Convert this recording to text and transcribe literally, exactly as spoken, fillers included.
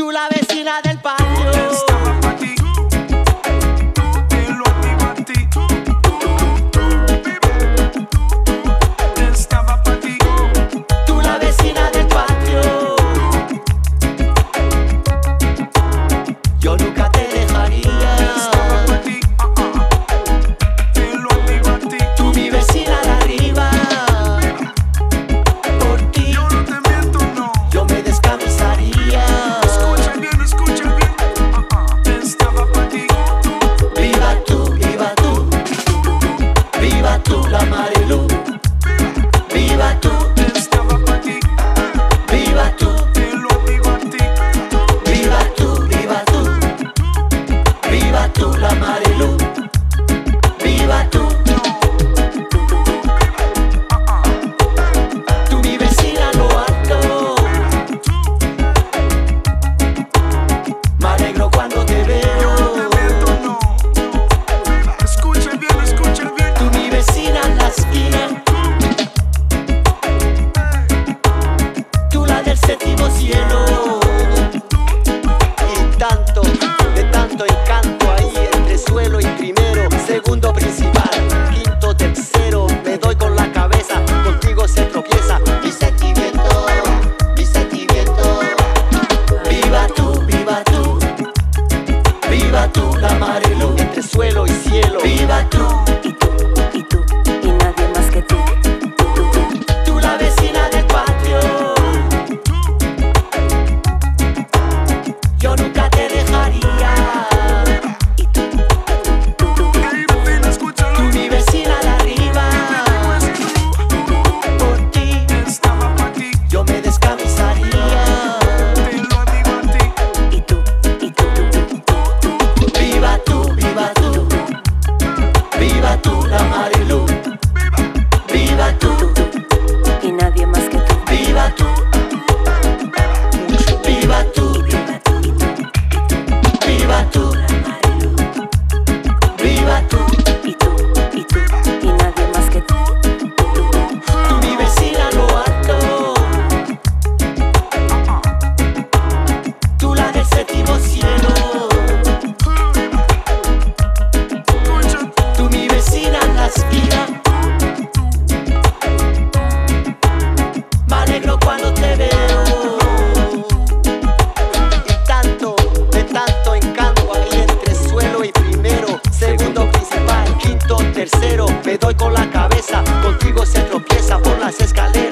Tú la vecina del patio. Estaba pa' ti, te lo activo a ti. Estaba pa' ti. Tú la vecina del patio. Yo nunca te dejaría. Estaba pa' ti, ah, ah. Te lo activo a ti. Tú mi vecina de arriba. Por ti Yo no te miento, no. yo me descamisaría. Escucha bien, escucha bien. Ah, ah. Estaba pa' ti. Viva tú, viva tú. Viva tú, la Marilu. Viva tú, Estaba pa' ti. viva tú. Te lo activo a ti. Viva tú, viva tú. Viva tú, la Marilu. Viva tú. Ah, ah. Tú mi vecina lo alto. Me alegro cuando te Yo no veo. te miento, no. Escucha bien, escucha bien. Tú mi vecina en la esquina. Tú la del séptimo cielo. Y tanto, de tanto encanto ahí entre suelo y primero, segundo principal, quinto, tercero, me doy con la cabeza, contigo se tropieza. Mi sentimiento, mi sentimiento. Viva tú, viva tú. Viva tú, la Marilu, entre suelo y cielo. Viva tú. Y tú, y tú, y nadie más que tú. Tú la vecina del patio. Yo nunca te dejaría. Y tú, Ey, vecina, escúchalo. Tú mi vecina de arriba. Por ti Estaba pa' ti. yo me descamisaría. Te lo digo a ti. y tú, y tú, Viva tú, viva tú. Viva tú, la Marilu. Viva tú, y nadie más que tú. viva tú. Viva tú, viva tú. Viva tú. Y tú, y tú, y nadie más que tú. Tú mi vecina lo alto. Tú la del séptimo cielo. Tú mi vecina en la esquina. Me alegro cuando te veo. Y tanto, de tanto encanto ahí entre suelo y primero, segundo principal, quinto, tercero, me doy con la cabeza, contigo se tropieza por las escaleras.